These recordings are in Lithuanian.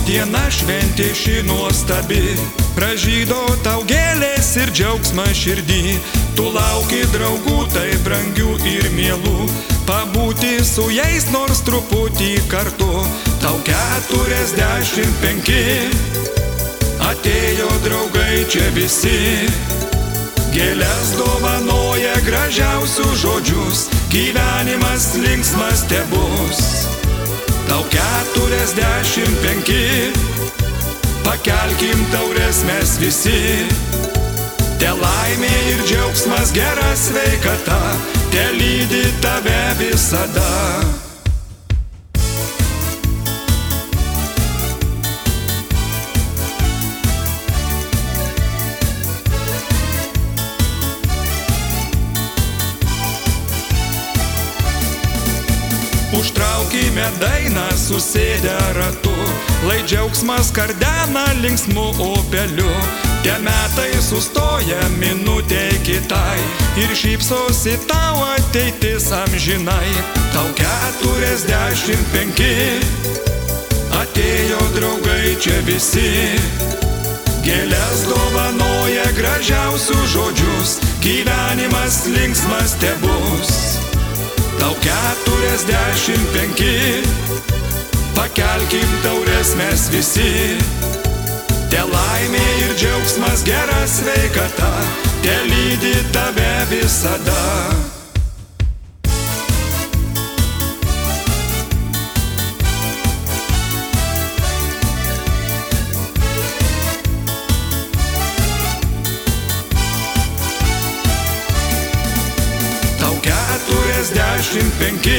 diena šventė ši nuostabi, pražydo tau gėlės ir džiaugsmas širdį. Tu lauki draugų tai brangių ir mielų, pabūti su jais nors truputį kartu. Tau 45, atėjo draugai čia visi, gėles dovanoja gražiausius žodžius, gyvenimas linksmas tebus. Tau 45, pakelkim taures mes visi, te laimė ir džiaugsmas, gera sveikata, te lydi tave visada. Užtraukime dainą susėdę ratu, lai džiaugsmas kardena linksmu upeliu. Tie metai sustoja minutė kitai ir šypsosi tau ateitis amžinai. Tau 45, atėjo draugai čia visi, gėles dovanoja gražiausius žodžius, gyvenimas linksmas tebus. Tau 45, pakelkim taures mes visi, te laimė ir džiaugsmas, gera sveikata, te lydi tave visada. Tau 45,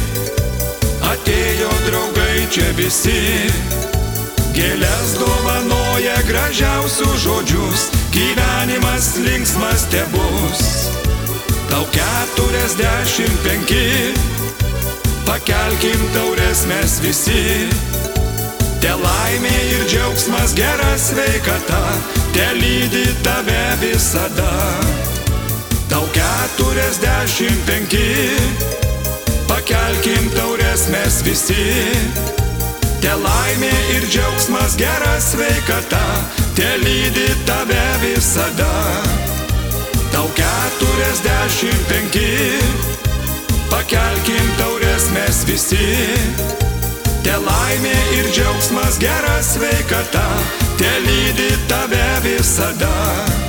atėjo draugai čia visi, gėles dovanoja gražiausius žodžius, gyvenimas linksmas tebus. Tau 45, pakelkim taures mes visi, te laimė ir džiaugsmas, gera sveikata, te lydi tave visada. Tau 45, pakelkim taures mes visi, te laimė ir džiaugsmas, gera sveikata, te lydi tave visada. Tau 45, pakelkim taures mes visi, te laimė ir džiaugsmas, gera sveikata, te lydi tave visada.